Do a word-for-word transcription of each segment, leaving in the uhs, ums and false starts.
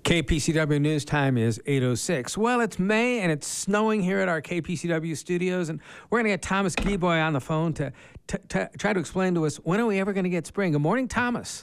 K P C W News Time is eight oh six. Well, it's May, and it's snowing here at our K P C W studios, and we're going to get Thomas Gieboy on the phone to, to, to try to explain to us, when are we ever going to get spring? Good morning, Thomas.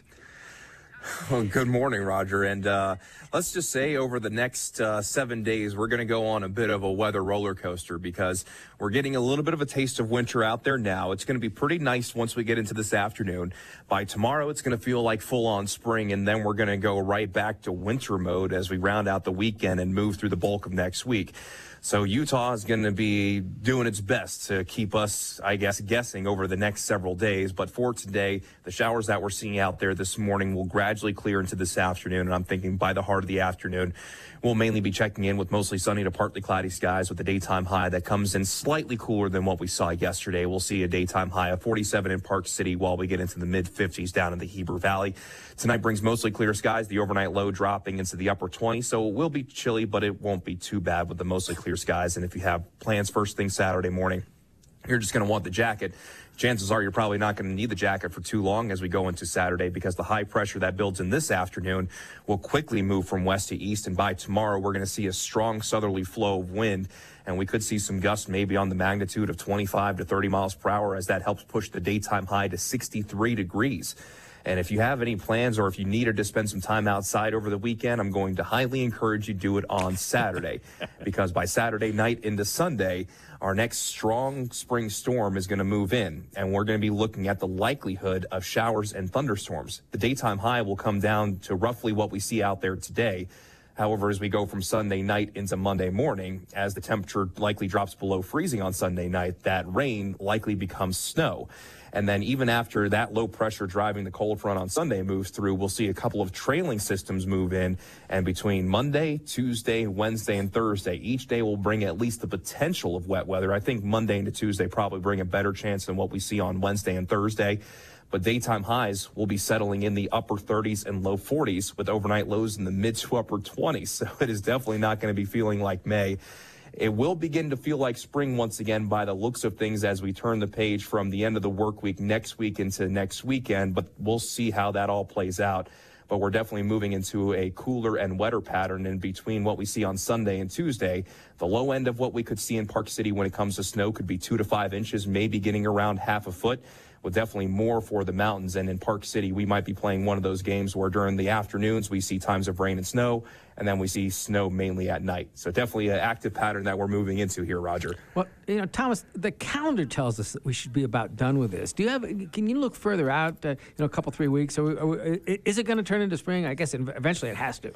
Well, good morning, Roger. And uh, let's just say over the next uh, seven days, we're going to go on a bit of a weather roller coaster because we're getting a little bit of a taste of winter out there now. It's going to be pretty nice once we get into this afternoon. By tomorrow, it's going to feel like full-on spring, and then we're going to go right back to winter mode as we round out the weekend and move through the bulk of next week. So Utah is going to be doing its best to keep us, I guess, guessing over the next several days. But for today, the showers that we're seeing out there this morning will gradually clear into this afternoon. And I'm thinking by the heart of the afternoon, we'll mainly be checking in with mostly sunny to partly cloudy skies with a daytime high that comes in slightly cooler than what we saw yesterday. We'll see a daytime high of forty-seven in Park City while we get into the mid fifties down in the Heber Valley. Tonight brings mostly clear skies, the overnight low dropping into the upper twenties. So it will be chilly, but it won't be too bad with the mostly clear skies. And if you have plans first thing Saturday morning, you're just going to want the jacket. Chances are you're probably not going to need the jacket for too long as we go into Saturday because the high pressure that builds in this afternoon will quickly move from west to east. And by tomorrow, we're going to see a strong southerly flow of wind. And we could see some gusts maybe on the magnitude of twenty-five to thirty miles per hour as that helps push the daytime high to sixty-three degrees. And if you have any plans or if you needed to spend some time outside over the weekend, I'm going to highly encourage you to do it on Saturday because by Saturday night into Sunday, our next strong spring storm is going to move in, and we're going to be looking at the likelihood of showers and thunderstorms. The daytime high will come down to roughly what we see out there today. However, as we go from Sunday night into Monday morning, as the temperature likely drops below freezing on Sunday night, that rain likely becomes snow. And then even after that low pressure driving the cold front on Sunday moves through, we'll see a couple of trailing systems move in. And between Monday, Tuesday, Wednesday, and Thursday, each day will bring at least the potential of wet weather. I think Monday into Tuesday probably bring a better chance than what we see on Wednesday and Thursday. But daytime highs will be settling in the upper thirties and low forties with overnight lows in the mid to upper twenties. So it is definitely not going to be feeling like May. It will begin to feel like spring once again by the looks of things as we turn the page from the end of the work week next week into next weekend, but we'll see how that all plays out. But we're definitely moving into a cooler and wetter pattern in between what we see on Sunday and Tuesday. The low end of what we could see in Park City when it comes to snow could be two to five inches, maybe getting around half a foot. With definitely more for the mountains. And in Park City, we might be playing one of those games where during the afternoons we see times of rain and snow, and then we see snow mainly at night. So definitely an active pattern that we're moving into here, Roger. Well, you know, Thomas, the calendar tells us that we should be about done with this. Do you have? Can you look further out? Uh, you know, a couple, three weeks? Are we, are we, is it going to turn into spring? I guess eventually it has to.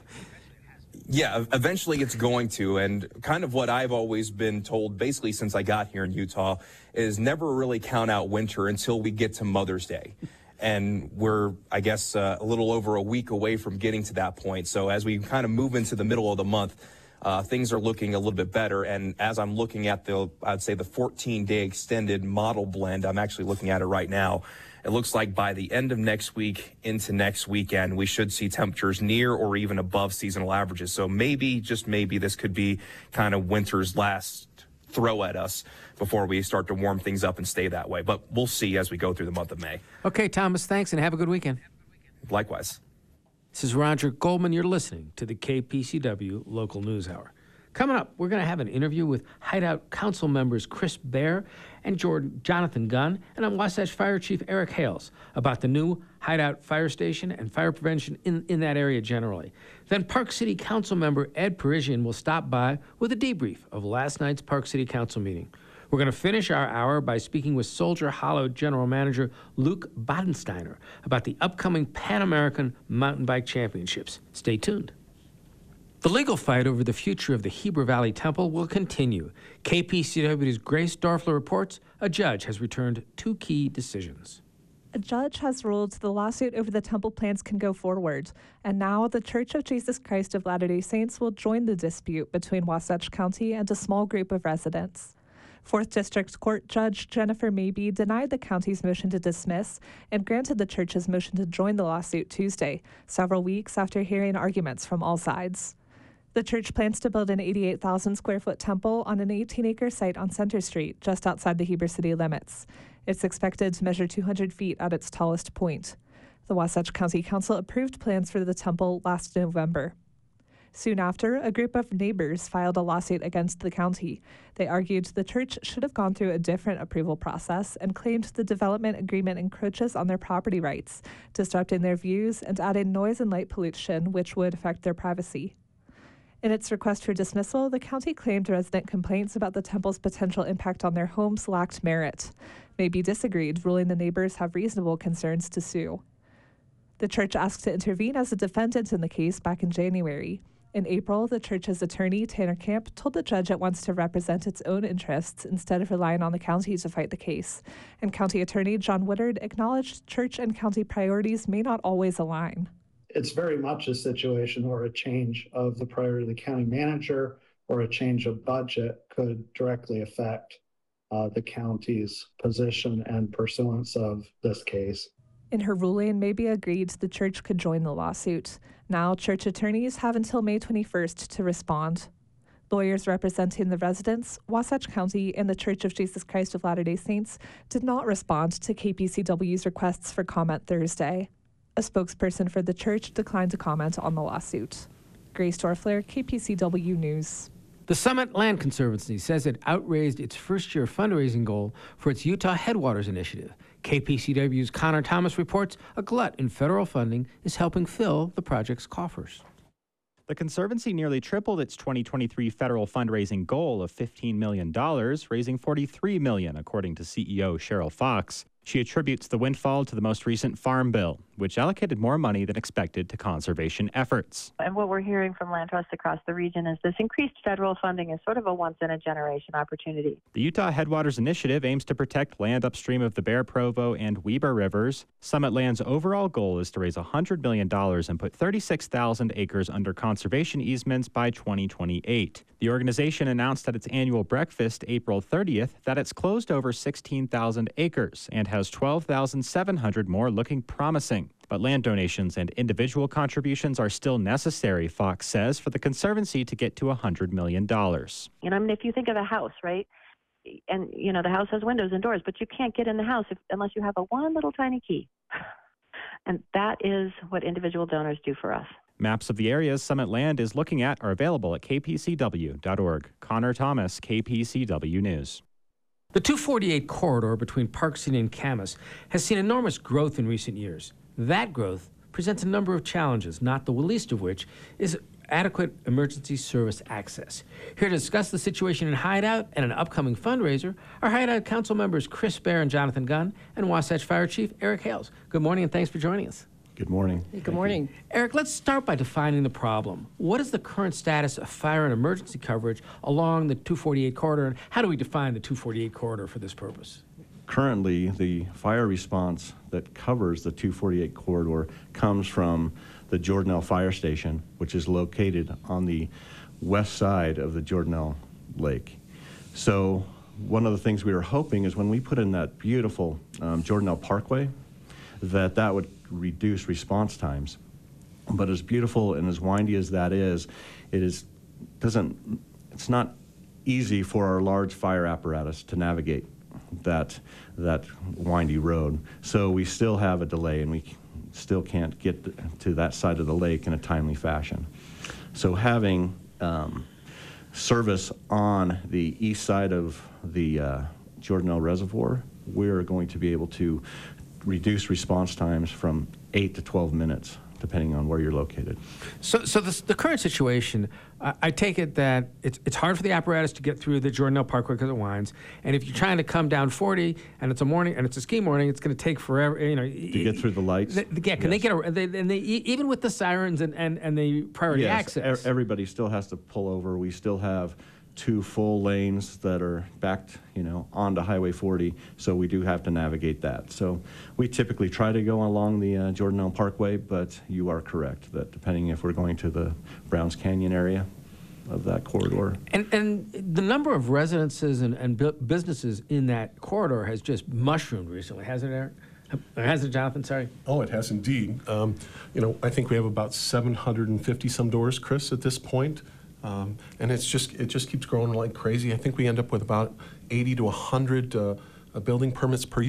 Yeah, eventually it's going to. And kind of what I've always been told basically since I got here in Utah is never really count out winter until we get to Mother's Day. And we're, I guess, uh, a little over a week away from getting to that point. So as we kind of move into the middle of the month, uh, things are looking a little bit better. And as I'm looking at the, I'd say the fourteen-day extended model blend, I'm actually looking at it right now. It looks like by the end of next week into next weekend, we should see temperatures near or even above seasonal averages. So maybe, just maybe, this could be kind of winter's last throw at us before we start to warm things up and stay that way. But we'll see as we go through the month of May. Okay, Thomas, thanks, and have a good weekend. Likewise. This is Roger Goldman. You're listening to the K P C W Local News Hour. Coming up, we're going to have an interview with Hideout Council members Chris Baer and Jordan, Jonathan Gunn, and I'm Wasatch Fire Chief Eric Hales about the new Hideout Fire Station and fire prevention in, in that area generally. Then Park City Council member Ed Parisian will stop by with a debrief of last night's Park City Council meeting. We're going to finish our hour by speaking with Soldier Hollow General Manager Luke Bodensteiner about the upcoming Pan American Mountain Bike Championships. Stay tuned. The legal fight over the future of the Heber Valley Temple will continue. K P C W's Grace Dorfler reports a judge has returned two key decisions. A judge has ruled the lawsuit over the temple plans can go forward, and now the Church of Jesus Christ of Latter-day Saints will join the dispute between Wasatch County and a small group of residents. Fourth District Court Judge Jennifer Mabee denied the county's motion to dismiss and granted the church's motion to join the lawsuit Tuesday, several weeks after hearing arguments from all sides. The church plans to build an eighty-eight thousand square foot temple on an eighteen acre site on Center Street, just outside the Heber City limits. It's expected to measure two hundred feet at its tallest point. The Wasatch County Council approved plans for the temple last November. Soon after, a group of neighbors filed a lawsuit against the county. They argued the church should have gone through a different approval process and claimed the development agreement encroaches on their property rights, disrupting their views and adding noise and light pollution, which would affect their privacy. In its request for dismissal, the county claimed resident complaints about the temple's potential impact on their homes lacked merit. Maybe disagreed, ruling the neighbors have reasonable concerns to sue. The church asked to intervene as a defendant in the case back in January. In April, the church's attorney, Tanner Camp, told the judge it wants to represent its own interests instead of relying on the county to fight the case. And County Attorney John Woodard acknowledged church and county priorities may not always align. It's very much a situation where a change of the priority of the county manager or a change of budget could directly affect uh, the county's position and pursuance of this case. In her ruling, Maybe agreed the church could join the lawsuit. Now, church attorneys have until May twenty-first to respond. Lawyers representing the residents, Wasatch County, and the Church of Jesus Christ of Latter-day Saints did not respond to K P C W's requests for comment Thursday. A spokesperson for the church declined to comment on the lawsuit. Grace Dorfler, K P C W News. The Summit Land Conservancy says it outraised its first-year fundraising goal for its Utah Headwaters initiative. K P C W's Connor Thomas reports a glut in federal funding is helping fill the project's coffers. The Conservancy nearly tripled its twenty twenty-three federal fundraising goal of fifteen million dollars, raising forty-three million dollars, according to C E O Cheryl Fox. She attributes the windfall to the most recent Farm Bill, which allocated more money than expected to conservation efforts. And what we're hearing from land trusts across the region is this increased federal funding is sort of a once-in-a-generation opportunity. The Utah Headwaters Initiative aims to protect land upstream of the Bear Provo and Weber rivers. Summit Land's overall goal is to raise one hundred million dollars and put thirty-six thousand acres under conservation easements by twenty twenty-eight. The organization announced at its annual breakfast April thirtieth that it's closed over sixteen thousand acres and has twelve thousand seven hundred more looking promising. But land donations and individual contributions are still necessary, Fox says, for the Conservancy to get to one hundred million dollars. You know, I mean, if you think of a house, right? And, you know, the house has windows and doors, but you can't get in the house if, unless you have a one little tiny key. And that is what individual donors do for us. Maps of the areas Summit Land is looking at are available at k p c w dot org. Connor Thomas, K P C W News. The two forty-eight corridor between Park City and Camas has seen enormous growth in recent years. That growth presents a number of challenges, not the least of which is adequate emergency service access. Here to discuss the situation in Hideout and an upcoming fundraiser are Hideout Council members Chris Baer and Jonathan Gunn and Wasatch Fire Chief Eric Hales. Good morning and thanks for joining us. Good morning. Hey, good morning. Eric, let's start by defining the problem. What is the current status of fire and emergency coverage along the two forty-eight corridor, and how do we define the two forty-eight corridor for this purpose? Currently, the fire response that covers the two forty-eight corridor comes from the Jordanelle Fire Station, which is located on the west side of the Jordanelle Lake. So one of the things we were hoping is when we put in that beautiful um, Jordanelle Parkway, that that would reduce response times. But as beautiful and as windy as that is, it is doesn't it's not easy for our large fire apparatus to navigate that that windy road. So we still have a delay and we still can't get to that side of the lake in a timely fashion. So having um, service on the east side of the uh, Jordanelle Reservoir, we're going to be able to reduce response times from eight to twelve minutes, depending on where you're located. So, so this, the current situation, uh, I take it that it's it's hard for the apparatus to get through the Jordanelle Parkway because it winds, and if you're trying to come down forty and it's a morning and it's a ski morning, it's going to take forever. You know, to get through the lights. The, yeah, can yes. they get a? They, and they even with the sirens and and, and the priority yes, access. Everybody still has to pull over. We still have two full lanes that are backed, you know, onto Highway forty, so we do have to navigate that. So we typically try to go along the uh, Jordanelle Parkway, but you are correct that depending if we're going to the Browns Canyon area of that corridor. And and the number of residences and, and bu- businesses in that corridor has just mushroomed recently, hasn't it, Eric? Has it, Jonathan? Sorry. Oh, it has indeed. Um, you know, I think we have about seven hundred fifty some doors, Chris, at this point. Um, and it's just it just keeps growing like crazy. I think we end up with about eighty to one hundred uh, uh, building permits per year.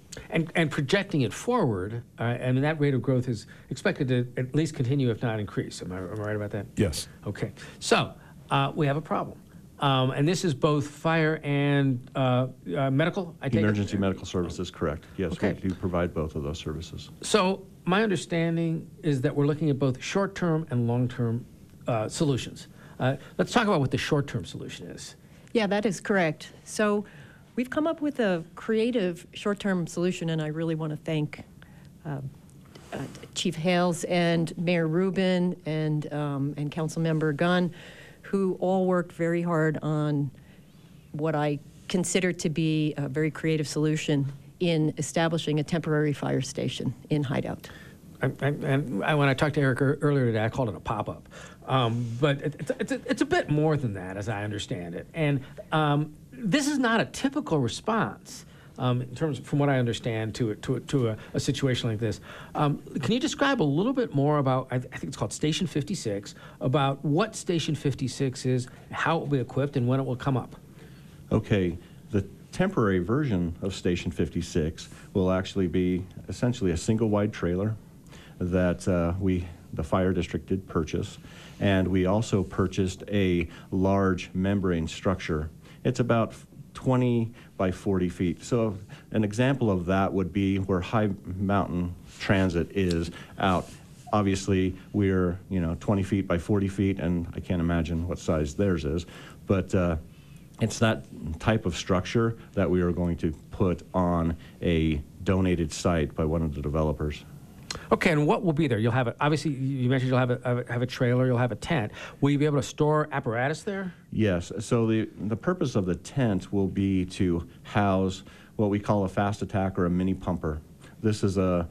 And, and projecting it forward, uh, I mean, that rate of growth is expected to at least continue, if not increase. Am I, am I right about that? Yes. Okay. So uh, we have a problem. Um, and this is both fire and uh, uh, medical, I take it? Emergency medical services, correct. Yes, Okay. we do provide both of those services. So my understanding is that we're looking at both short-term and long-term uh, solutions. Uh, let's talk about what the short-term solution is. Yeah, that is correct. So we've come up with a creative short-term solution, and I really want to thank uh, uh, Chief Hales and Mayor Rubin and, um, and Councilmember Gunn, who all worked very hard on what I consider to be a very creative solution in establishing a temporary fire station in Hideout. I, I, and I, when I talked to Eric ear- earlier today, I called it a pop-up. Um, but it, it's, it's, a, it's a bit more than that, as I understand it. And um, this is not a typical response, um, in terms, from what I understand, to, a, to, a, to a, a situation like this. Um, can you describe a little bit more about, I, th- I think it's called Station fifty-six, about what Station fifty-six is, how it will be equipped, and when it will come up? Okay, the temporary version of Station fifty-six will actually be essentially a single wide trailer that uh, we, the fire district, did purchase. And we also purchased a large membrane structure. It's about twenty by forty feet. So an example of that would be where High Mountain Transit is out. Obviously, we're, you know, twenty feet by forty feet, and I can't imagine what size theirs is. But uh, it's that type of structure that we are going to put on a donated site by one of the developers. Okay, and what will be there? You'll have, a, obviously, you mentioned you'll have a, have a trailer, you'll have a tent. Will you be able to store apparatus there? Yes, so the, the purpose of the tent will be to house what we call a fast attack or a mini pumper. This is a,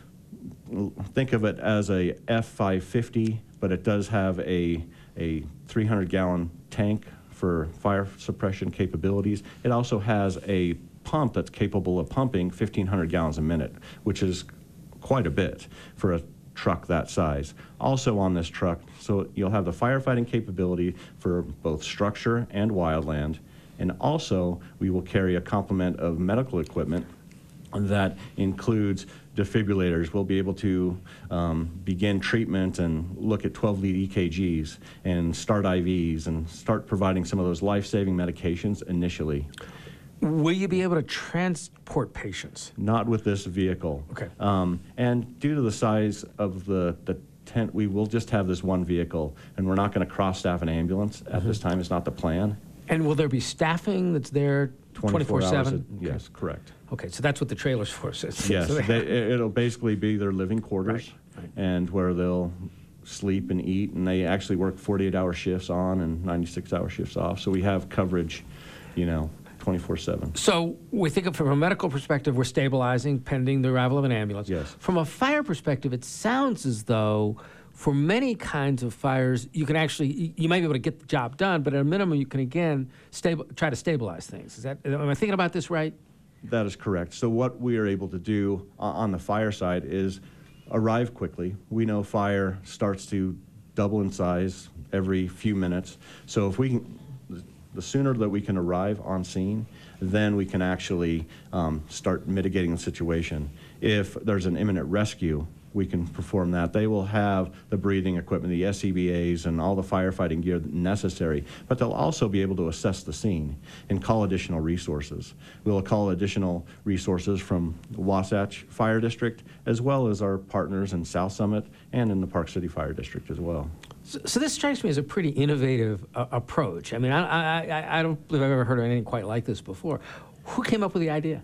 think of it as a F five fifty, but it does have a, a three hundred gallon tank for fire suppression capabilities. It also has a pump that's capable of pumping fifteen hundred gallons a minute, which is quite a bit for a truck that size. Also on this truck, so you'll have the firefighting capability for both structure and wildland, and also we will carry a complement of medical equipment that includes defibrillators. We'll be able to um, begin treatment and look at twelve lead E K Gs and start I Vs and start providing some of those life-saving medications initially. Will you be able to transport patients? Not with this vehicle. Okay. Um, and due to the size of the, the tent, we will just have this one vehicle, and we're not going to cross-staff an ambulance at Mm-hmm. this time. It's not the plan. And will there be staffing that's there twenty-four seven? Yes, correct. Okay, so that's what the trailer's for. So Yes, so they, it'll basically be their living quarters, Right, right. and where they'll sleep and eat, and they actually work forty-eight hour shifts on and ninety-six hour shifts off. So we have coverage, you know, twenty-four seven. So we think of, from a medical perspective, we're stabilizing pending the arrival of an ambulance. Yes. From a fire perspective, it sounds as though for many kinds of fires, you can actually, you might be able to get the job done, but at a minimum, you can again stable, try to stabilize things. Is that, am I thinking about this right? That is correct. So what we are able to do o- on the fire side is arrive quickly. We know fire starts to double in size every few minutes. So if we can, the sooner that we can arrive on scene, then we can actually um, start mitigating the situation. If there's an imminent rescue, we can perform that. They will have the breathing equipment, the S C B As, and all the firefighting gear necessary, but they'll also be able to assess the scene and call additional resources. We'll call additional resources from Wasatch Fire District, as well as our partners in South Summit and in the Park City Fire District as well. So, so this strikes me as a pretty innovative uh, approach. I mean, I, I, I- I don't believe I've ever heard of anything quite like this before. Who came up with the idea?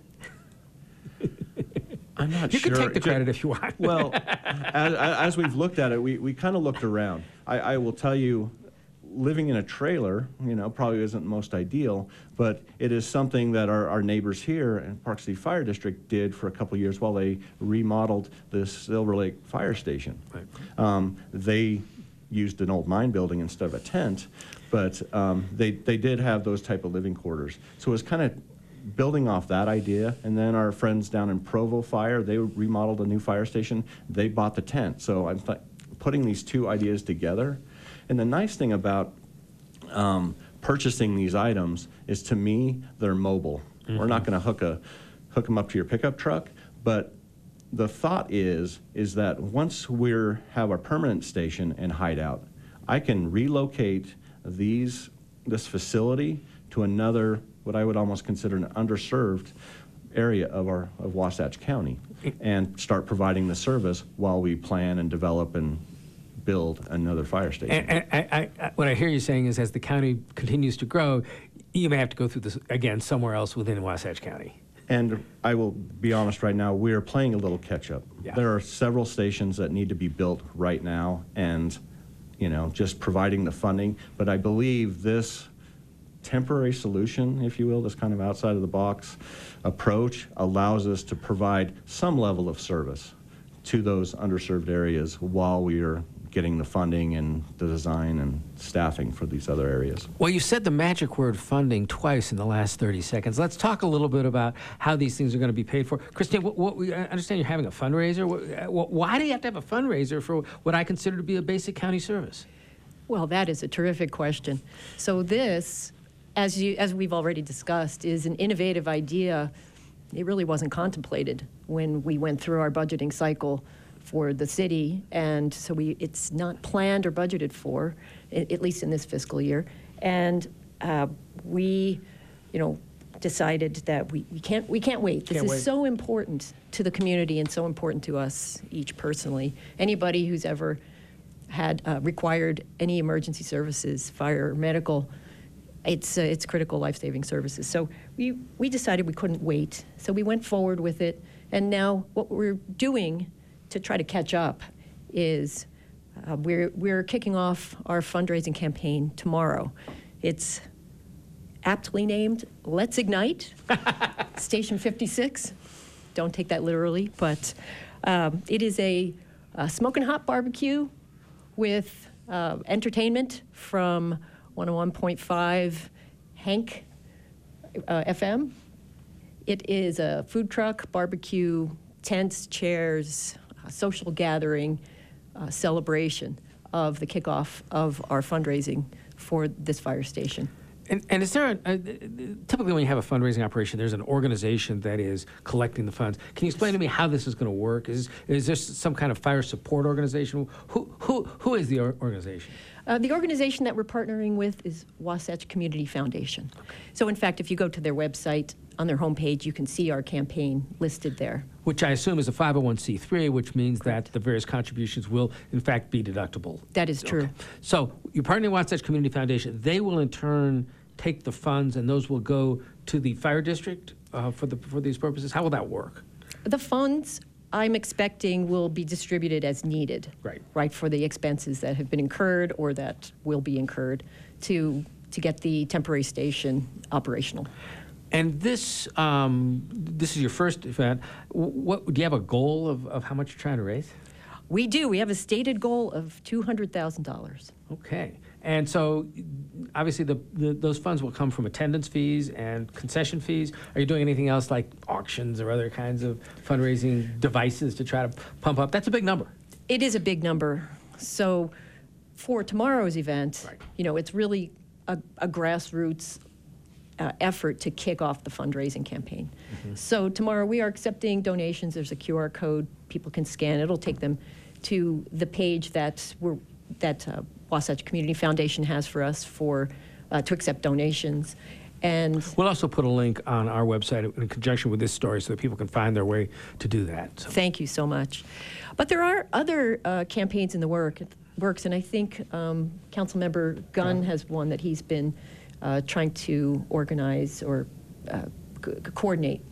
I'm not You sure. can take the credit if you want. Well, as, as we've looked at it, we, we kind of looked around. I, I will tell you, living in a trailer, you know, probably isn't most ideal, but it is something that our, our neighbors here in Park City Fire District did for a couple of years while they remodeled the Silver Lake Fire Station. Right. Um, they used an old mine building instead of a tent, but um, they, they did have those type of living quarters. So it was kind of building off that idea, and then our friends down in Provo Fire, they remodeled a new fire station. They bought the tent. So I'm th- putting these two ideas together. And the nice thing about um, purchasing these items is, to me, they're mobile. Mm-hmm. We're not going to hook a hook them up to your pickup truck. But the thought is, is that once we have our permanent station and hideout, I can relocate these, this facility to another, what I would almost consider an underserved area of our of Wasatch County, and start providing the service while we plan and develop and build another fire station. And, and I, I, what I hear you saying is, as the county continues to grow, you may have to go through this again somewhere else within Wasatch County. And I will be honest right now, we are playing a little catch-up. Yeah. There are several stations that need to be built right now, and, you know, just providing the funding. But I believe this temporary solution, if you will, this kind of outside of the box approach allows us to provide some level of service to those underserved areas while we are getting the funding and the design and staffing for these other areas. Well, you said the magic word funding twice in the last thirty seconds. Let's talk a little bit about how these things are going to be paid for. Christine, what, what, I understand you're having a fundraiser. What, why do you have to have a fundraiser for what I consider to be a basic county service? Well, that is a terrific question. So this, as you as we've already discussed, is an innovative idea. It really wasn't contemplated when we went through our budgeting cycle for the city, and so we it's not planned or budgeted for, at least in this fiscal year. And uh, we, you know, decided that we, we can't we can't wait. This Can't is wait. so important to the community and so important to us each personally. Anybody who's ever had uh, required any emergency services, fire, medical, it's uh, it's critical life-saving services. So we we decided we couldn't wait. So we went forward with it, and now what we're doing to try to catch up is uh, we're we're kicking off our fundraising campaign tomorrow. It's aptly named Let's Ignite Station fifty-six. Don't take that literally, but um, it is a, a smoking hot barbecue with uh, entertainment from one oh one point five Hank uh, F M. It is a food truck, barbecue, tents, chairs, a social gathering, uh, celebration of the kickoff of our fundraising for this fire station. And, and is there a, a, typically when you have a fundraising operation, there's an organization that is collecting the funds. Can you explain to me how this is going to work? Is is there some kind of fire support organization? Who who who is the or- organization? Uh, the organization that we're partnering with is Wasatch Community Foundation. So, in fact, if you go to their website, on their homepage, you can see our campaign listed there. Which I assume is a five oh one c three, which means Correct. that the various contributions will, in fact, be deductible. That is true. Okay. So you're partnering with Wasatch Community Foundation. They will, in turn, take the funds, and those will go to the fire district uh, for the for these purposes. How will that work? The funds, I'm expecting, will be distributed as needed. Right. Right, for the expenses that have been incurred or that will be incurred to to get the temporary station operational. And this um, this is your first event. What do you have a goal of, of how much you're trying to raise? We do. We have a stated goal of two hundred thousand dollars. Okay. And so, obviously, the, the those funds will come from attendance fees and concession fees. Are you doing anything else like auctions or other kinds of fundraising devices to try to pump up? That's a big number. It is a big number. So, for tomorrow's event, Right. you know, it's really a, a grassroots Uh, effort to kick off the fundraising campaign. Mm-hmm. So tomorrow we are accepting donations. There's a Q R code people can scan. It'll take them to the page that we're, that uh, Wasatch Community Foundation has for us for uh, to accept donations. And We'll also put a link on our website in conjunction with this story so that people can find their way to do that. So. Thank you so much. But there are other uh, campaigns in the work works, and I think um, Councilmember Gunn has one that he's been Uh, trying to organize or uh, co- coordinate.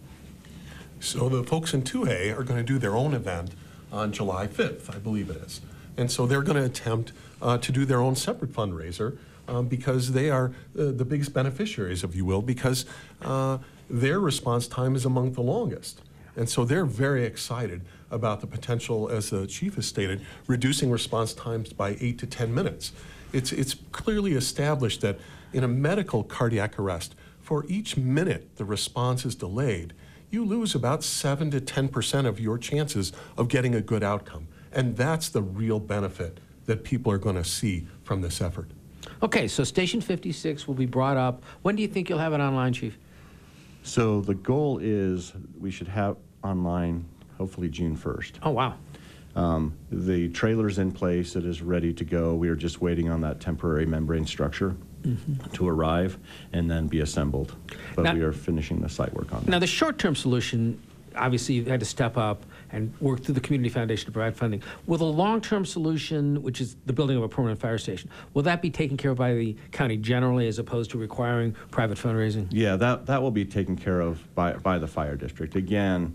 So the folks in Toohey are going to do their own event on July fifth, I believe it is. And so they're going to attempt uh, to do their own separate fundraiser um, because they are uh, the biggest beneficiaries, if you will, because uh, their response time is among the longest. And so they're very excited about the potential, as the chief has stated, reducing response times by eight to ten minutes. It's, it's clearly established that in a medical cardiac arrest, for each minute the response is delayed, you lose about seven to ten percent of your chances of getting a good outcome. And that's the real benefit that people are going to see from this effort. Okay, so Station fifty-six will be brought up. When do you think you'll have it online, Chief? So the goal is we should have online hopefully June first. Oh, wow. Um, the trailer's in place. It is ready to go. We are just waiting on that temporary membrane structure mm-hmm. to arrive and then be assembled. But now, we are finishing the site work on that. Now, the short-term solution, obviously, you've had to step up and work through the Community Foundation to provide funding. Will the long-term solution, which is the building of a permanent fire station, will that be taken care of by the county generally as opposed to requiring private fundraising? Yeah, that, that will be taken care of by, by the fire district. Again,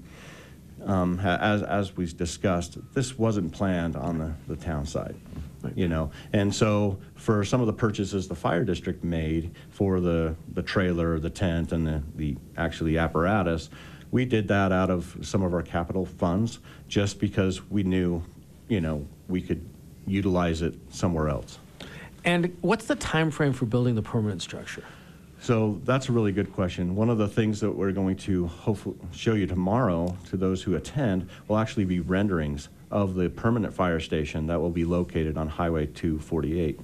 Um, as, as we discussed, this wasn't planned on the, the town side, right. you know. And so for some of the purchases the fire district made for the, the trailer, the tent, and the, the actually apparatus, we did that out of some of our capital funds just because we knew, you know, we could utilize it somewhere else. And what's the time frame for building the permanent structure? So that's a really good question. One of the things that we're going to hopefully show you tomorrow to those who attend will actually be renderings of the permanent fire station that will be located on Highway two forty-eight.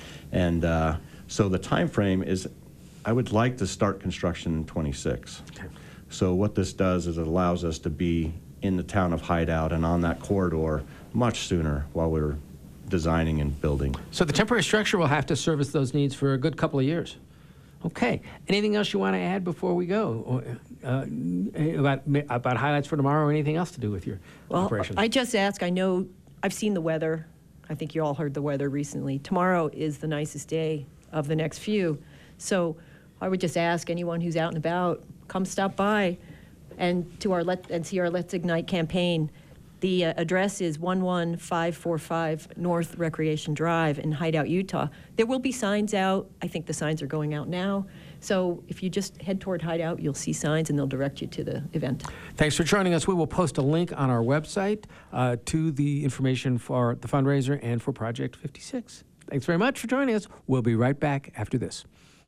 And uh, so the time frame is, I would like to start construction in twenty-six. Okay. So what this does is it allows us to be in the town of Hideout and on that corridor much sooner while we're designing and building. So the temporary structure will have to service those needs for a good couple of years. Okay. Anything else you want to add before we go uh, about about highlights for tomorrow, or anything else to do with your well, operations? I just ask. I know I've seen the weather. I think you all heard the weather recently. Tomorrow is the nicest day of the next few, so I would just ask anyone who's out and about, come stop by, and to our let and see our Let's Ignite campaign. The uh, address is one one five four five North Recreation Drive in Hideout, Utah. There will be signs out. I think the signs are going out now. So if you just head toward Hideout, you'll see signs and they'll direct you to the event. Thanks for joining us. We will post a link on our website uh, to the information for the fundraiser and for Project fifty-six. Thanks very much for joining us. We'll be right back after this.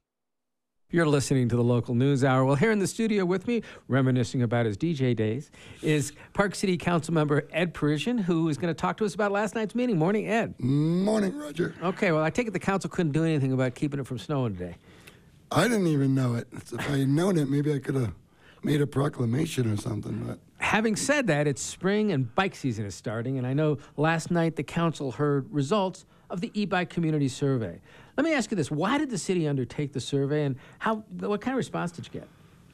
You're listening to the Local News Hour. Well, here in the studio with me, reminiscing about his D J days, is Park City Council member Ed Parisian, who is going to talk to us about last night's meeting. Morning, Ed. Morning, Roger. Okay, well, I take it the council couldn't do anything about keeping it from snowing today. I didn't even know it. If I had known it, maybe I could have made a proclamation or something. But having said that, it's spring and bike season is starting, and I know last night the council heard results of the e-bike community survey. Let me ask you this: why did the city undertake the survey, and how? What kind of response did you get?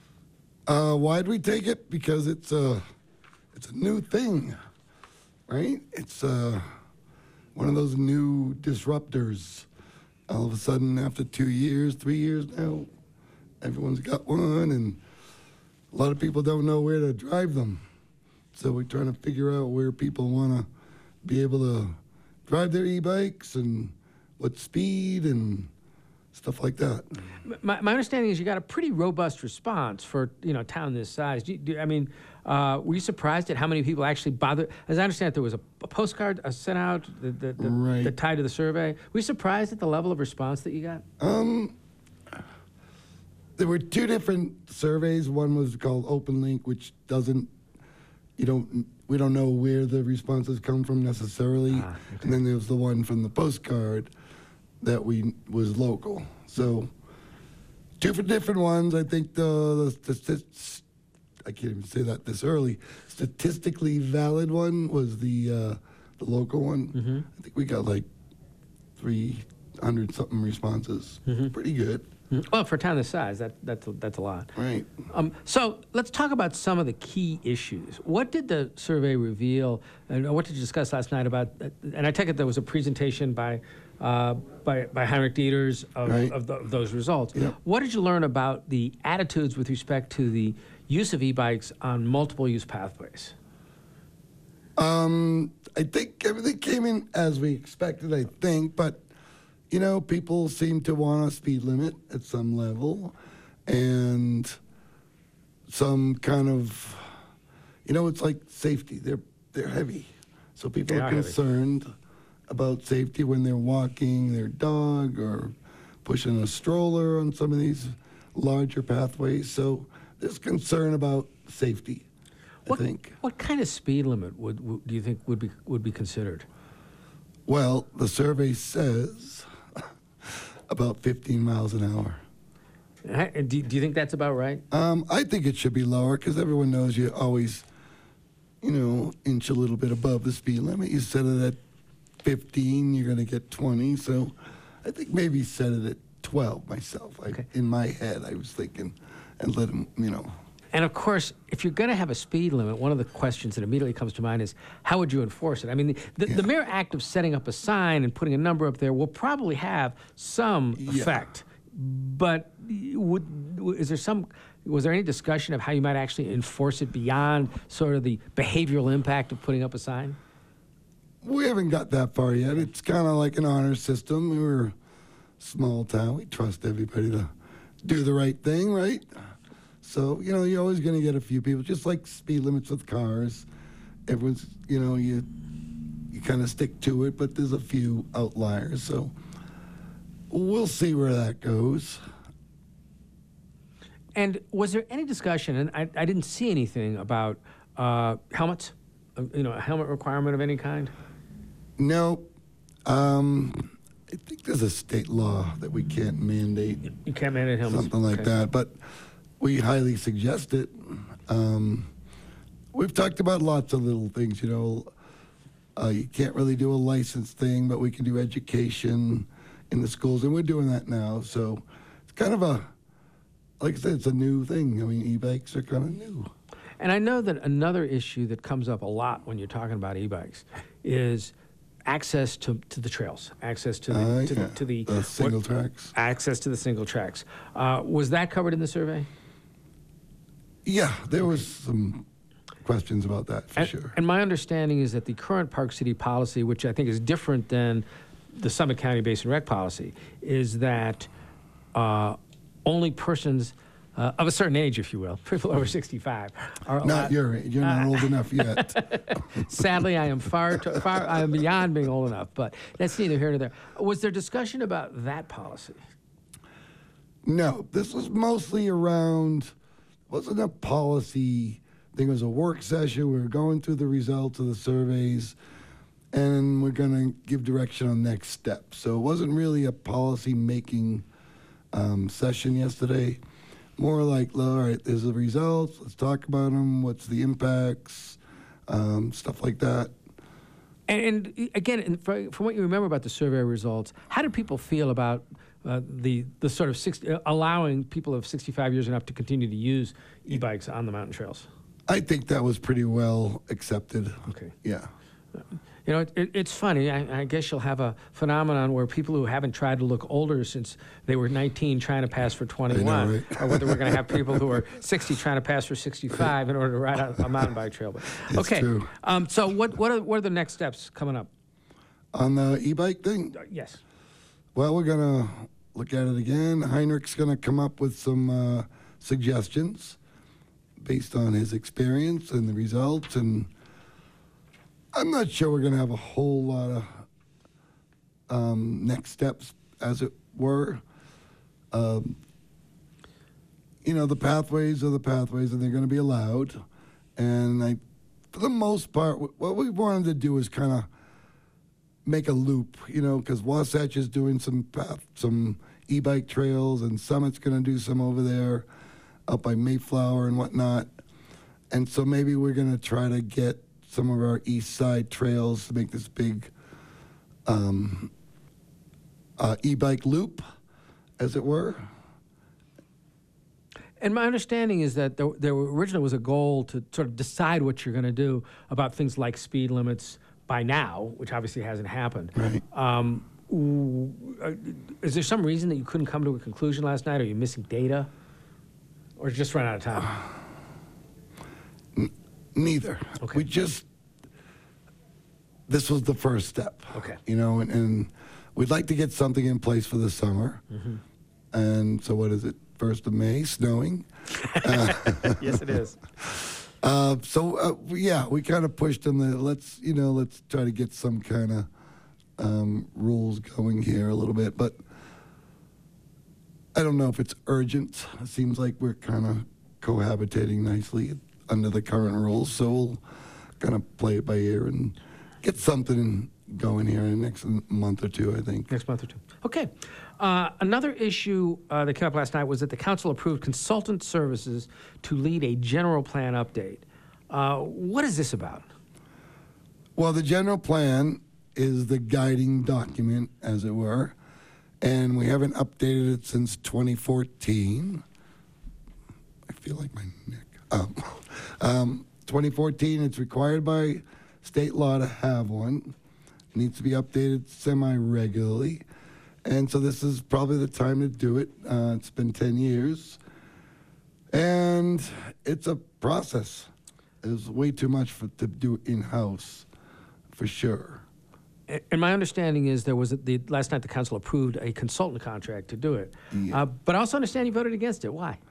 Uh, why'd we take it? Because it's a, it's a new thing, right? It's uh, one of those new disruptors. All of a sudden, after two years, three years now, everyone's got one, and a lot of people don't know where to drive them. So we're trying to figure out where people want to be able to drive their e-bikes and what speed and stuff like that. My, my understanding is you got a pretty robust response for, you know, a town this size. Do you, do, I mean, uh, were you surprised at how many people actually bothered? As I understand it, there was a, a postcard uh, sent out that, that, that, right. that tied to the survey. Were you surprised at the level of response that you got? Um, there were two different surveys. One was called Open Link, which doesn't, you don't, we don't know where the responses come from necessarily. Ah, okay. And then there was the one from the postcard that we was local. So two for different ones. I think the, the, the I can't even say that this early, statistically valid one was the uh, the local one. Mm-hmm. I think we got like three hundred something responses. Mm-hmm. Pretty good. Mm-hmm. Well, for a town this size, that, that's, a, that's a lot. Right. Um, so let's talk about some of the key issues. What did the survey reveal, and what did you discuss last night about, and I take it there was a presentation by uh, by, by Heinrich Dieters of, right. of, the, of those results. Yep. What did you learn about the attitudes with respect to the use of e-bikes on multiple use pathways? Um, I think everything came in as we expected, I think, but you know, people seem to want a speed limit at some level and some kind of, you know, it's like safety. They're they're heavy. So people they are, are concerned heavy. about safety when they're walking their dog or pushing a stroller on some of these larger pathways. So there's concern about safety, what, I think. What kind of speed limit would, would do you think would be would be considered? Well, the survey says about fifteen miles an hour. Uh, Do, do you think that's about right? Um, I think it should be lower because everyone knows you always, you know, inch a little bit above the speed limit. You set it at fifteen, you're going to get twenty. So I think maybe set it at twelve myself. I, Okay. In my head, I was thinking, and let them, you know. And of course, if you're going to have a speed limit, one of the questions that immediately comes to mind is, how would you enforce it? I mean, the, Yeah. the mere act of setting up a sign and putting a number up there will probably have some Yeah. effect. But would, is there some, was there any discussion of how you might actually enforce it beyond sort of the behavioral impact of putting up a sign? We haven't got that far yet. It's kind of like an honor system. We're a small town. We trust everybody to do the right thing, right? So, you know, you're always going to get a few people, just like speed limits with cars. Everyone's, you know, you you kind of stick to it, but there's a few outliers. So we'll see where that goes. And was there any discussion, and I, I didn't see anything about uh, helmets, uh, you know, a helmet requirement of any kind? No, um, I think there's a state law that we can't mandate. You can't mandate helmets. Something like Okay. that, but we highly suggest it. Um, we've talked about lots of little things, you know. Uh, you can't really do a license thing, but we can do education in the schools, and we're doing that now. So it's kind of a, like I said, it's a new thing. I mean, e-bikes are kind of new. And I know that another issue that comes up a lot when you're talking about e-bikes is access to, to the trails, access to the, Uh, to, yeah, the, to the the single what- tracks. access to the single tracks. Uh, was that covered in the survey? Yeah, there was some questions about that for and, sure. and my understanding is that the current Park City policy, which I think is different than the Summit County Basin Rec policy, is that uh, only persons uh, of a certain age, if you will, people over sixty-five, are allowed. Not your age. You're not old enough yet. Sadly, I am far, too, far. I am beyond being old enough. But that's neither here nor there. Was there discussion about that policy? No, this was mostly around, wasn't a policy thing, it was a work session. We were going through the results of the surveys, and we're going to give direction on next steps. So it wasn't really a policy-making um, session yesterday. More like, all right, there's the results, let's talk about them, what's the impacts, um, stuff like that. And, and again, and fr- from what you remember about the survey results, how did people feel about uh, the the sort of six, uh, allowing people of sixty-five years and up to continue to use e-bikes on the mountain trails? I think that was pretty well accepted. Okay. Yeah. You know, it, it, it's funny. I, I guess you'll have a phenomenon where people who haven't tried to look older since they were nineteen trying to pass for twenty-one, right? or whether we're going to have people who are sixty trying to pass for sixty-five in order to ride a, a mountain bike trail. But, It's okay. true. Um, so what what are, what are the next steps coming up? On the e-bike thing? Uh, yes. Well, we're going to look at it again. Heinrich's going to come up with some uh, suggestions based on his experience and the results. And I'm not sure we're going to have a whole lot of um, next steps, as it were. Um, you know, the pathways are the pathways, and they're going to be allowed. And I, for the most part, wh- what we wanted to do is kind of make a loop, you know, because Wasatch is doing some path, some e-bike trails, and Summit's going to do some over there, up by Mayflower and whatnot. And so maybe we're going to try to get some of our east side trails to make this big um, uh, e-bike loop, as it were. And my understanding is that there, there originally was a goal to sort of decide what you're going to do about things like speed limits by now, which obviously hasn't happened. Right. Um, w- uh, is there some reason that you couldn't come to a conclusion last night? Are you missing data? Or just run out of time? Neither. Okay. We just, this was the first step. Okay. You know, and, and we'd like to get something in place for the summer. Mm-hmm. And so what is it? First of May, snowing. Yes, it is. Uh, so uh, yeah, we kind of pushed them. The, let's you know, let's try to get some kind of um, rules going here a little bit. But I don't know if it's urgent. It seems like we're kind of cohabitating nicely under the current rules. So we'll kind of play it by ear and get something going here in the next month or two, I think. Next month or two. Okay. Uh, another issue uh, that came up last night was that the council approved consultant services to lead a general plan update. Uh, what is this about? Well, the general plan is the guiding document, as it were, and we haven't updated it since twenty fourteen. I feel like my neck. Um, um, twenty fourteen, it's required by state law to have one. It needs to be updated semi-regularly. And so this is probably the time to do it. Uh, it's been ten years. And it's a process. It's way too much for, to do in-house, for sure. And my understanding is there was, a, the last night the council approved a consultant contract to do it. Yeah. Uh, but I also understand you voted against it. Why?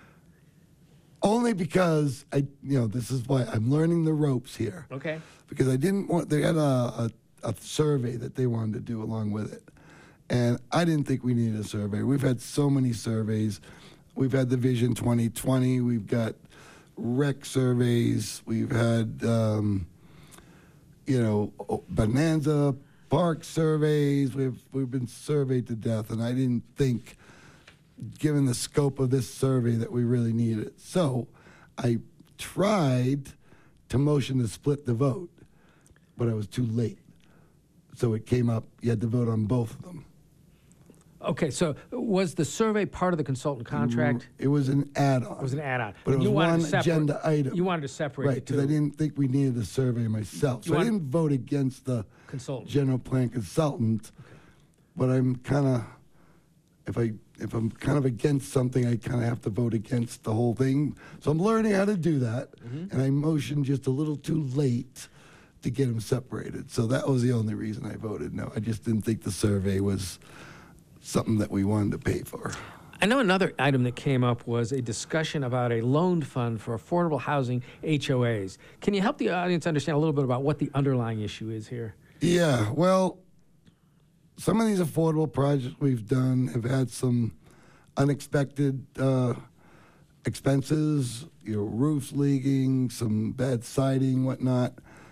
Only because, I, you know, this is why I'm learning the ropes here. Okay. Because I didn't want, they had a, a, a survey that they wanted to do along with it. And I didn't think we needed a survey. We've had so many surveys. We've had the Vision twenty twenty. We've got rec surveys. We've had, um, you know, Bonanza Park surveys. We've, we've been surveyed to death. And I didn't think, given the scope of this survey, that we really needed it. So I tried to motion to split the vote, but I was too late. So it came up, you had to vote on both of them. Okay, so was the survey part of the consultant contract? It was an add-on. It was an add-on. But it was You wanted one to separate- agenda item. You wanted to separate Right, the because I two. didn't think we needed a survey myself. You So I want- didn't vote against the Consultant. general plan consultant, but I'm kind of, if I if I'm kind of against something, I kind of have to vote against the whole thing. So I'm learning how to do that, Mm-hmm. and I motioned just a little too late to get them separated. So that was the only reason I voted no. I just didn't think the survey was something that we wanted to pay for. I know another item that came up was a discussion about a loan fund for affordable housing H O As. Can you help the audience understand a little bit about what the underlying issue is here? Yeah, well, some of these affordable projects we've done have had some unexpected uh, expenses, you know, roofs leaking, some bad siding, whatnot.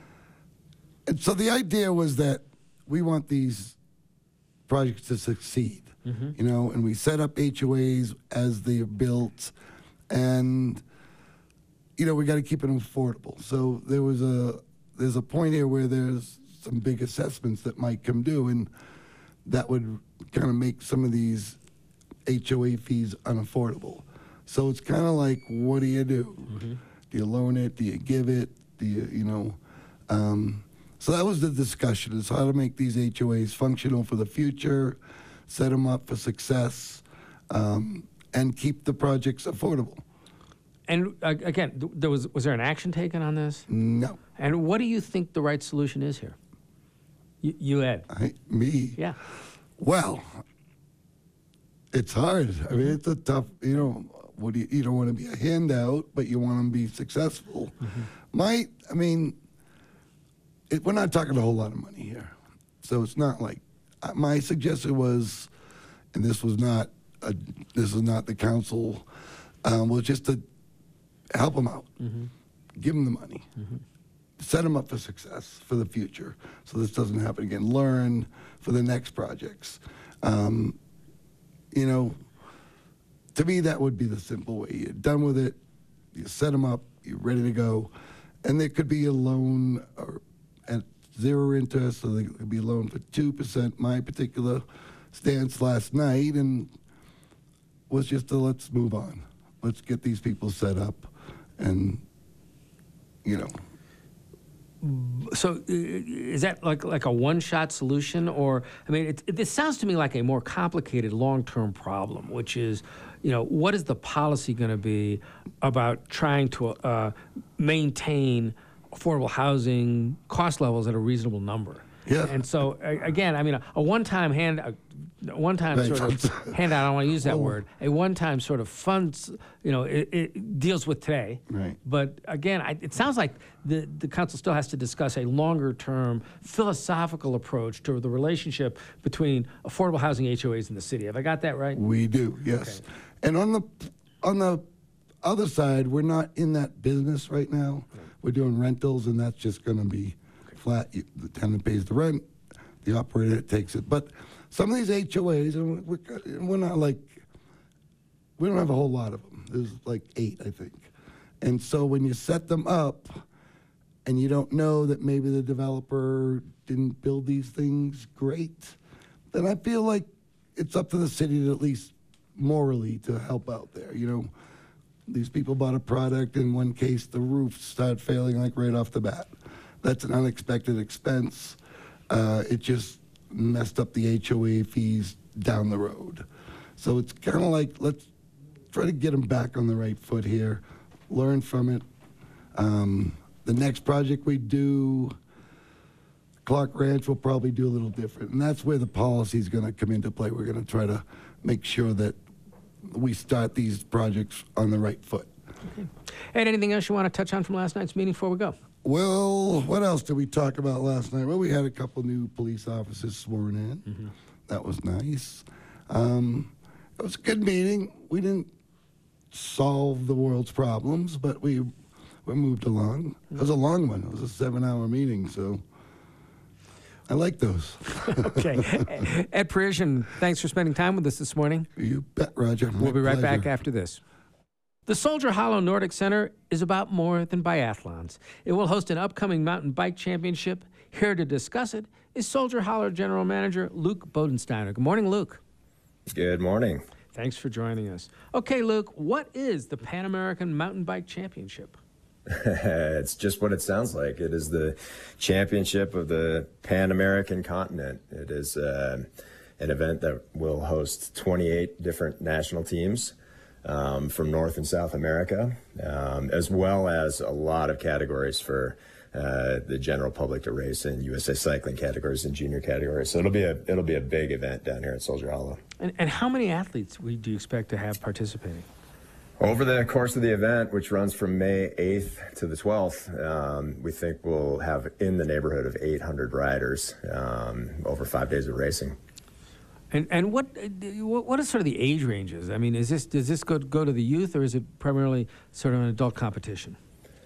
And so the idea was that we want these projects to succeed, Mm-hmm. you know, and we set up H O As as they're built, and, you know, we got to keep it affordable. So there was a, there's a point here where there's some big assessments that might come due, and that would kind of make some of these H O A fees unaffordable. So it's kind of like, what do you do? Mm-hmm. Do you loan it? Do you give it? Do you, you know? Um, so that was the discussion, is how to make these H O As functional for the future, set them up for success, um, and keep the projects affordable. And uh, again, th- there was was there an action taken on this? No. And what do you think the right solution is here? You, you Ed. I, me? Yeah. Well, it's hard. I mean, it's a tough, you know, what do you, you don't want to be a handout, but you want to be successful. Mm-hmm. My, I mean, it, we're not talking a whole lot of money here. So it's not like, uh, my suggestion was, and this was not, a, this is not the council, um, was just to help them out, Mm-hmm. give them the money. Set them up for success for the future, so this doesn't happen again. Learn for the next projects. Um, you know, to me, that would be the simple way. You're done with it, you set them up, you're ready to go, and there could be a loan or at zero interest, so there could be a loan for two percent. My particular stance last night and was just to let's move on. Let's get these people set up, and you know. So uh, is that like like a one-shot solution, or I mean, it, it, this sounds to me like a more complicated long-term problem, which is, you know, what is the policy going to be about trying to uh, maintain affordable housing cost levels at a reasonable number? Yeah. And so a- again, I mean, a, a one-time hand, a, a one-time Right. sort of handout. I don't want to use that Oh. word. A one-time sort of funds, you know, it, it deals with today. Right. But again, I, it sounds like the, the council still has to discuss a longer-term philosophical approach to the relationship between affordable housing H O As in the city. Have I got that right? We do, yes. And on the on the other side, we're not in that business right now. We're doing rentals, and that's just going to be flat. You, the tenant pays the rent, the operator takes it. But some of these H O As, and we're, we're not like, we don't have a whole lot of them. There's like eight, I think. And so when you set them up and you don't know that maybe the developer didn't build these things great, then I feel like it's up to the city to at least morally to help out there. You know, these people bought a product. In one case, the roof started failing like right off the bat. That's an unexpected expense. Uh, it just messed up the H O A fees down the road. So it's kind of like, let's try to get them back on the right foot here, learn from it. Um, the next project we do, Clark Ranch, will probably do a little different. And that's where the policy is going to come into play. We're going to try to make sure that we start these projects on the right foot. Okay. And anything else you want to touch on from last night's meeting before we go? Well, what else did we talk about last night? Well, we had a couple new police officers sworn in. Mm-hmm. That was nice. Um, it was a good meeting. We didn't solve the world's problems, but we we moved along. It was a long one. It was a seven-hour meeting, so I like those. Okay. Ed Parisian, thanks for spending time with us this morning. You bet, Roger. My We'll be right pleasure. back after this. The Soldier Hollow Nordic Center is about more than biathlons. It will host an upcoming mountain bike championship. Here to discuss it is Soldier Hollow General Manager Luke Bodensteiner. Good morning, Luke. Good morning. Thanks for joining us. Okay, Luke, what is the Pan American Mountain Bike Championship? It's just what it sounds like. It is the championship of the Pan American continent. It is uh, an event that will host twenty-eight different national teams um, from North and South America, um, as well as a lot of categories for uh, the general public to race in, U S A Cycling categories and junior categories. So it'll be a it'll be a big event down here at Soldier Hollow. And, and how many athletes we, do you expect to have participating? Over the course of the event, which runs from May eighth to the twelfth, um, we think we'll have in the neighborhood of eight hundred riders um, over five days of racing. And and what what are sort of the age ranges? I mean, is this does this go go to the youth, or is it primarily sort of an adult competition?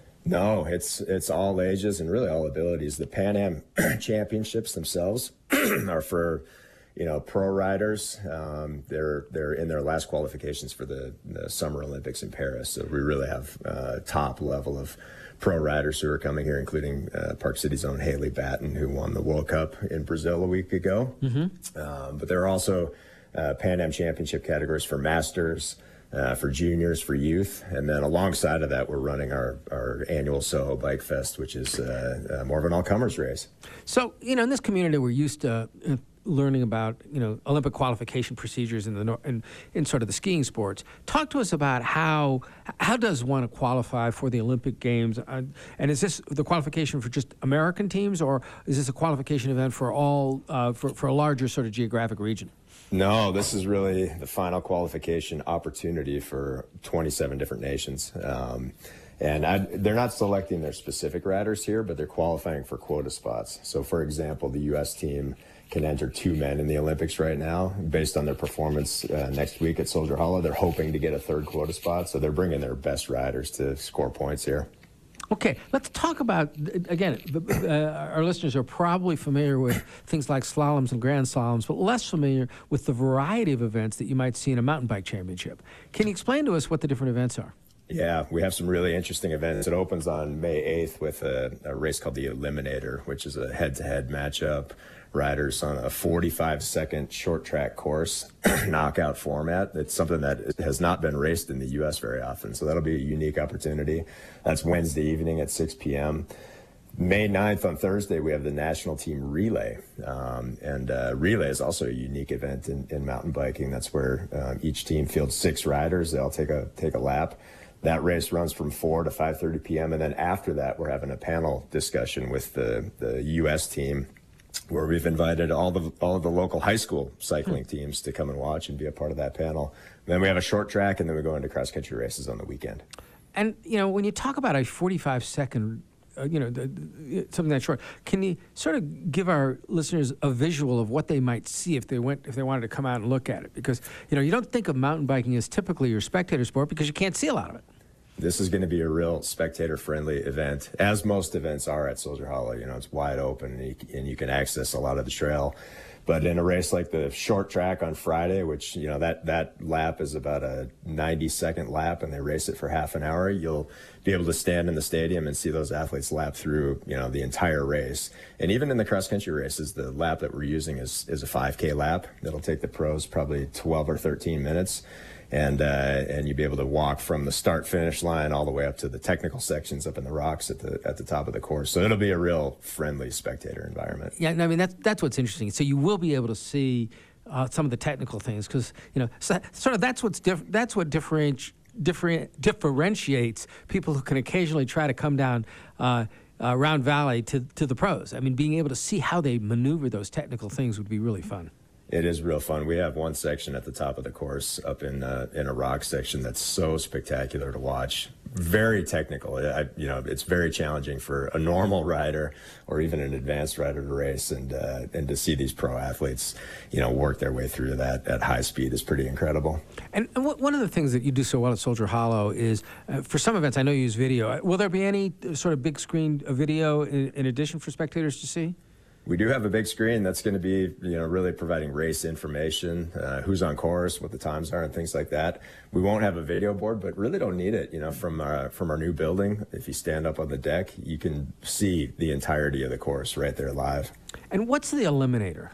No, it's it's all ages and really all abilities. The Pan Am championships themselves are for, you know, pro riders. Um, they're they're in their last qualifications for the, the Summer Olympics in Paris. So we really have uh, top level of pro riders who are coming here, including uh, Park City's own Haley Batten, who won the World Cup in Brazil a week ago. Mm-hmm. Um, but there are also uh, Pan Am championship categories for masters, uh, for juniors, for youth. And then alongside of that, we're running our, our annual Soho Bike Fest, which is uh, uh, more of an all-comers race. So, you know, in this community, we're used to uh, learning about, you know, Olympic qualification procedures in the nor- in, in sort of the skiing sports. Talk to us about how how does one qualify for the Olympic Games, uh, and is this the qualification for just American teams, or is this a qualification event for all uh, for for a larger sort of geographic region? No, this is really the final qualification opportunity for twenty-seven different nations. Um, and I, they're not selecting their specific riders here, but they're qualifying for quota spots. So, for example, the U S team can enter two men in the Olympics right now based on their performance uh, next week at Soldier Hollow. They're hoping to get a third quota spot, so they're bringing their best riders to score points here. Okay, let's talk about, again, uh, our listeners are probably familiar with things like slaloms and grand slaloms, but less familiar with the variety of events that you might see in a mountain bike championship. Can you explain to us what the different events are? Yeah, we have some really interesting events. It opens on May eighth with a, a race called the Eliminator, which is a head-to-head matchup. Riders on a forty-five second short track course, knockout format. It's something that has not been raced in the U S very often, so that'll be a unique opportunity. That's Wednesday evening at six p.m. May ninth on Thursday, we have the national team relay. Um, and uh, relay is also a unique event in, in mountain biking. That's where um, each team fields six riders. They all take a, take a lap. That race runs from four to five thirty p.m. And then after that, we're having a panel discussion with the, the U S team, where we've invited all the all of the local high school cycling teams to come and watch and be a part of that panel. And then we have a short track, and then we go into cross-country races on the weekend. And, you know, when you talk about a forty-five second, uh, you know, the, the, something that short, can you sort of give our listeners a visual of what they might see if they went, if they wanted to come out and look at it? Because, you know, you don't think of mountain biking as typically your spectator sport because you can't see a lot of it. This is going to be a real spectator-friendly event, as most events are at Soldier Hollow. You know, it's wide open, and you, and you can access a lot of the trail But in a race like the short track on Friday, which, you know, that, that lap is about a ninety second lap and they race it for half an hour, you'll be able to stand in the stadium and see those athletes lap through, you know, the entire race. And even in the cross country races, the lap that we're using is, is a five K lap. That'll take the pros probably twelve or thirteen minutes. And, uh, and you'll be able to walk from the start finish line all the way up to the technical sections up in the rocks at the, at the top of the course. So it'll be a real friendly spectator environment. Yeah, I mean, that's, that's what's interesting. So you will be able to see uh, some of the technical things because, you know, so, sort of that's what's diff- that's what differenti- different, differentiates people who can occasionally try to come down uh, uh, Round Valley to, to the pros. I mean, being able to see how they maneuver those technical things would be really fun. It is real fun. We have one section at the top of the course up in uh, in a rock section that's so spectacular to watch. Very technical. I, you know, it's very challenging for a normal rider or even an advanced rider to race, and uh, and to see these pro athletes, you know, work their way through that at high speed is pretty incredible. And, and one of the things that you do so well at Soldier Hollow is, uh, for some events, I know you use video. Will there be any sort of big screen video in, in addition for spectators to see? We do have a big screen that's going to be, you know, really providing race information, uh, who's on course, what the times are, and things like that. We won't have a video board, but really don't need it. You know, from our, from our new building, if you stand up on the deck, you can see the entirety of the course right there live. And what's the Eliminator?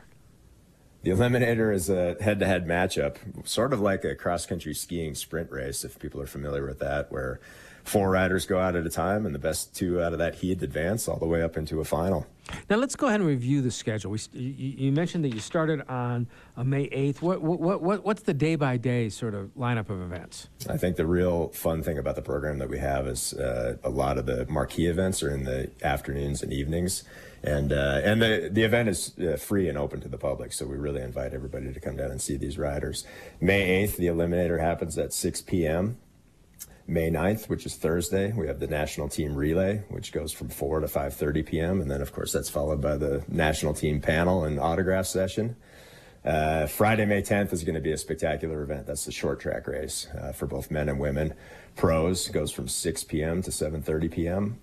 The Eliminator is a head-to-head matchup, sort of like a cross-country skiing sprint race, if people are familiar with that, where four riders go out at a time, and the best two out of that heat advance all the way up into a final. Now let's go ahead and review the schedule. We, you, you mentioned that you started on uh, May eighth. What, what, what, what's the day-by-day sort of lineup of events? I think the real fun thing about the program that we have is uh, a lot of the marquee events are in the afternoons and evenings. And uh, and the, the event is uh, free and open to the public, so we really invite everybody to come down and see these riders. May eighth, the Eliminator happens at six p.m. May ninth, which is Thursday, we have the National Team Relay, which goes from four to five thirty p.m. And then, of course, that's followed by the National Team Panel and Autograph Session. Uh, Friday, May tenth is going to be a spectacular event. That's the short track race uh, for both men and women. Pros goes from six p.m. to seven thirty p.m.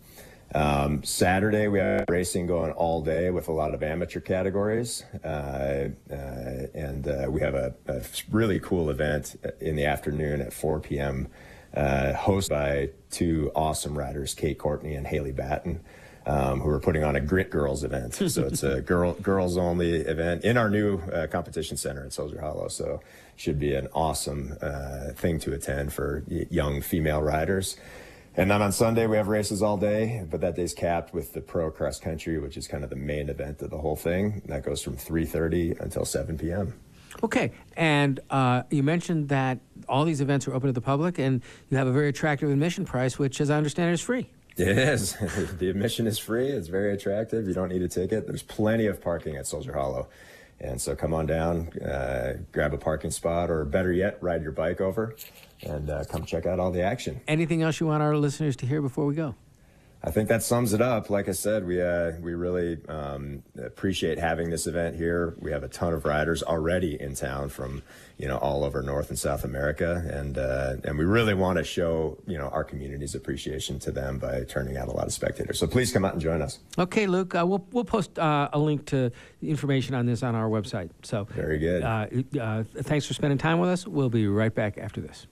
Um, Saturday, we have racing going all day with a lot of amateur categories. Uh, uh, and uh, we have a, a really cool event in the afternoon at four p.m. Uh, hosted by two awesome riders, Kate Courtney and Haley Batten, um, who are putting on a Grit Girls event. So it's a girl girls only event in our new uh, competition center at Soldier Hollow. So should be an awesome uh, thing to attend for y- young female riders. And then on Sunday, we have races all day, but that day's capped with the Pro Cross Country, which is kind of the main event of the whole thing. That goes from three thirty until seven p.m. Okay, and uh, you mentioned that all these events are open to the public, and you have a very attractive admission price, which, as I understand it, is free. It is. The admission is free. It's very attractive. You don't need a ticket. There's plenty of parking at Soldier Hollow. And so come on down, uh, grab a parking spot, or better yet, ride your bike over, and uh, come check out all the action. Anything else you want our listeners to hear before we go? I think that sums it up. Like I said, we uh, we really um, appreciate having this event here. We have a ton of riders already in town from, you know, all over North and South America, and uh, and we really want to show, you know, our community's appreciation to them by turning out a lot of spectators. So please come out and join us. Okay, Luke, uh, we'll we'll post uh, a link to information on this on our website. So very good. Uh, uh, thanks for spending time with us. We'll be right back after this.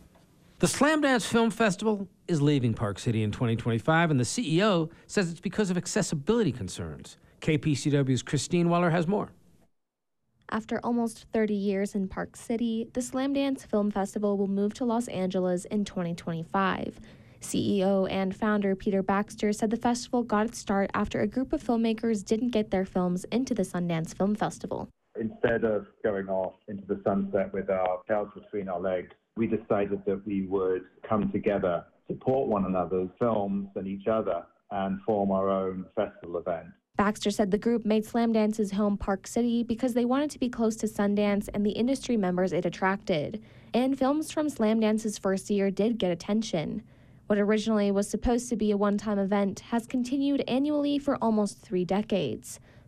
The Slamdance Film Festival is leaving Park City in twenty twenty-five, and the C E O says it's because of accessibility concerns. K P C W's Christine Weller has more. After almost thirty years in Park City, the Slamdance Film Festival will move to Los Angeles in twenty twenty-five. C E O and founder Peter Baxter said the festival got its start after a group of filmmakers didn't get their films into the Sundance Film Festival. Instead of going off into the sunset with our tails between our legs, we decided that we would come together, support one another's films and each other, and form our own festival event. Baxter said the group made Slamdance's home Park City because they wanted to be close to Sundance and the industry members it attracted. And films from Slamdance's first year did get attention. What originally was supposed to be a one-time event has continued annually for almost three decades.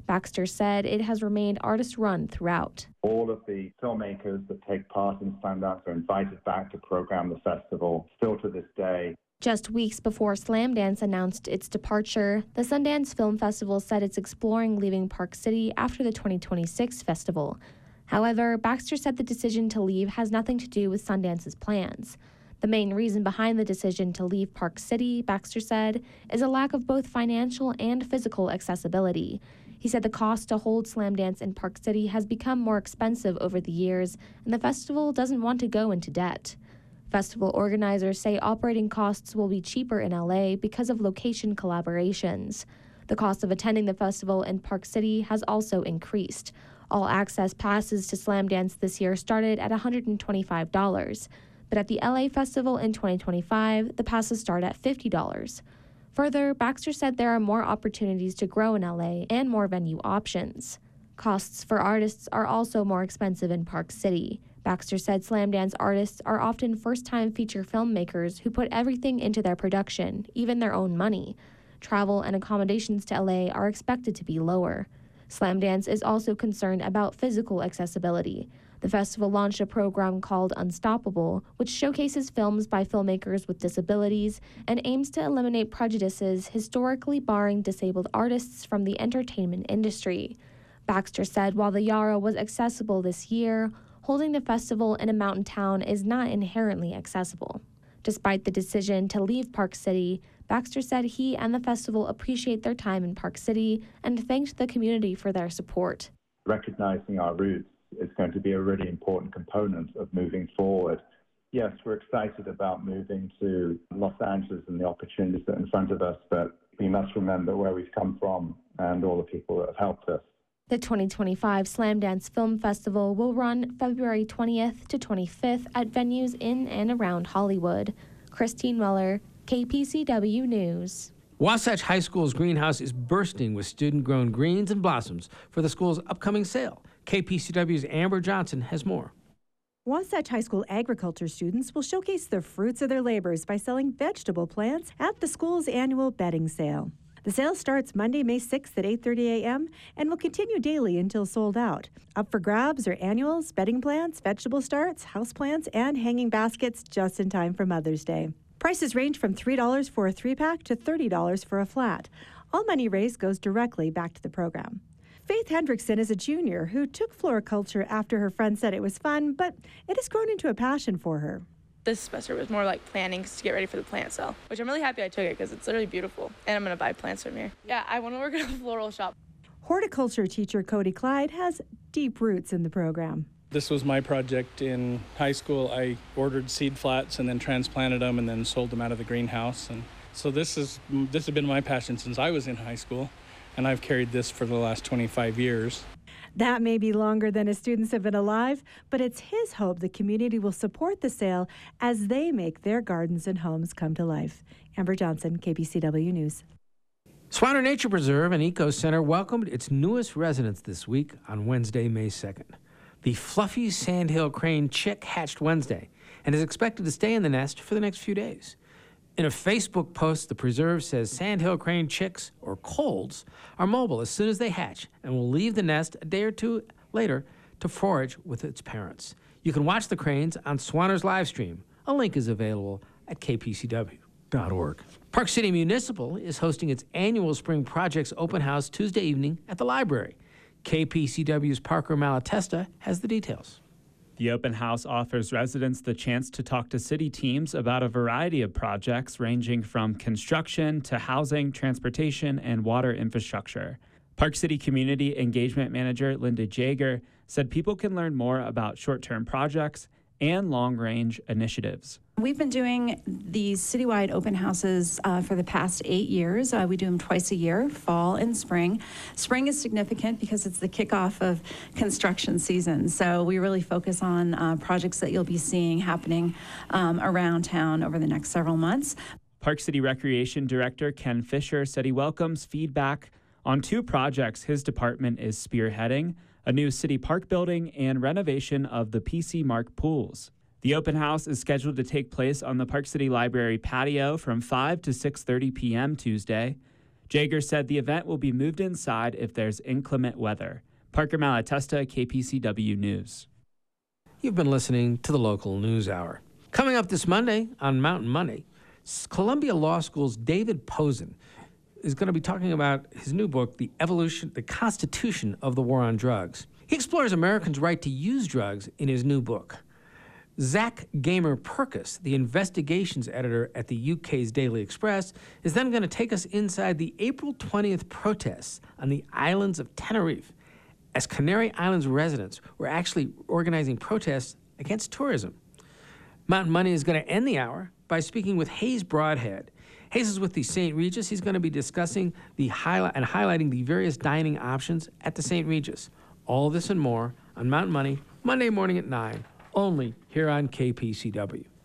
Baxter said it has remained artist-run throughout. All of the filmmakers that take part in Slamdance are invited back to program the festival still to this day. Just weeks before Slamdance announced its departure, the Sundance Film Festival said it's exploring leaving Park City after the twenty twenty-six festival. However, Baxter said the decision to leave has nothing to do with Sundance's plans. The main reason behind the decision to leave Park City, Baxter said, is a lack of both financial and physical accessibility. He said the cost to hold Slamdance in Park City has become more expensive over the years, and the festival doesn't want to go into debt. Festival organizers say operating costs will be cheaper in L A because of location collaborations. The cost of attending the festival in Park City has also increased. All access passes to Slamdance this year started at one hundred twenty-five dollars. But at the L A Festival in twenty twenty-five, the passes start at fifty dollars. Further, Baxter said there are more opportunities to grow in L A and more venue options. Costs for artists are also more expensive in Park City. Baxter said Slamdance artists are often first-time feature filmmakers who put everything into their production, even their own money. Travel and accommodations to L A are expected to be lower. Slamdance is also concerned about physical accessibility. The festival launched a program called Unstoppable, which showcases films by filmmakers with disabilities and aims to eliminate prejudices historically barring disabled artists from the entertainment industry. Baxter said while the Yarrow was accessible this year, holding the festival in a mountain town is not inherently accessible. Despite the decision to leave Park City, Baxter said he and the festival appreciate their time in Park City and thanked the community for their support. Recognizing our roots is going to be a really important component of moving forward. Yes, we're excited about moving to Los Angeles and the opportunities that are in front of us, but we must remember where we've come from and all the people that have helped us. The twenty twenty-five Slamdance Film Festival will run February twentieth to twenty-fifth at venues in and around Hollywood. Christine Weller, K P C W News. Wasatch High School's greenhouse is bursting with student-grown greens and blossoms for the school's upcoming sale. K P C W's Amber Johnson has more. Wasatch High School agriculture students will showcase the fruits of their labors by selling vegetable plants at the school's annual bedding sale. The sale starts Monday, May sixth at eight thirty a.m. and will continue daily until sold out. Up for grabs are annuals, bedding plants, vegetable starts, house plants, and hanging baskets just in time for Mother's Day. Prices range from three dollars for a three-pack to thirty dollars for a flat. All money raised goes directly back to the program. Faith Hendrickson is a junior who took floriculture after her friend said it was fun, but it has grown into a passion for her. This semester was more like planning to get ready for the plant sale, which I'm really happy I took it because it's literally beautiful, and I'm going to buy plants from here. Yeah, I want to work at a floral shop. Horticulture teacher Cody Clyde has deep roots in the program. This was my project in high school. I ordered seed flats and then transplanted them and then sold them out of the greenhouse. And so this is this has been my passion since I was in high school, and I've carried this for the last twenty-five years. That may be longer than his students have been alive, but it's his hope the community will support the sale as they make their gardens and homes come to life. Amber Johnson, K P C W News. Swanner Nature Preserve and Eco Center welcomed its newest residents this week on Wednesday, May second. The fluffy sandhill crane chick hatched Wednesday and is expected to stay in the nest for the next few days. In a Facebook post, the preserve says sandhill crane chicks, or colds, are mobile as soon as they hatch and will leave the nest a day or two later to forage with its parents. You can watch the cranes on Swanner's live stream. A link is available at k p c w dot org. Park City Municipal is hosting its annual Spring Projects open house Tuesday evening at the library. K P C W's Parker Malatesta has the details. The open house offers residents the chance to talk to city teams about a variety of projects ranging from construction to housing, transportation, and water infrastructure. Park City Community Engagement Manager Linda Jager said people can learn more about short-term projects and long-range initiatives. We've been doing these citywide open houses uh, for the past eight years. Uh, we do them twice a year, fall and spring. Spring is significant because it's the kickoff of construction season. So we really focus on uh, projects that you'll be seeing happening um, around town over the next several months. Park City Recreation Director Ken Fisher said he welcomes feedback on two projects his department is spearheading: a new city park building and renovation of the P C Mark pools. The open house is scheduled to take place on the Park City Library patio from five to six thirty p.m. Tuesday. Jager said the event will be moved inside if there's inclement weather. Parker Malatesta, K P C W News. You've been listening to the local news hour. Coming up this Monday on Mountain Money, Columbia Law School's David Posen is going to be talking about his new book, The Evolution, The Constitution of the War on Drugs. He explores Americans' right to use drugs in his new book. Zach Gamer-Purkis, the investigations editor at the U K's Daily Express, is then going to take us inside the April twentieth protests on the islands of Tenerife, as Canary Islands residents were actually organizing protests against tourism. Mountain Money is going to end the hour by speaking with Hayes Broadhead. Hayes is with the Saint Regis. He's going to be discussing the highlight and highlighting the various dining options at the Saint Regis. All this and more on Mountain Money, Monday morning at nine, only here on K P C W.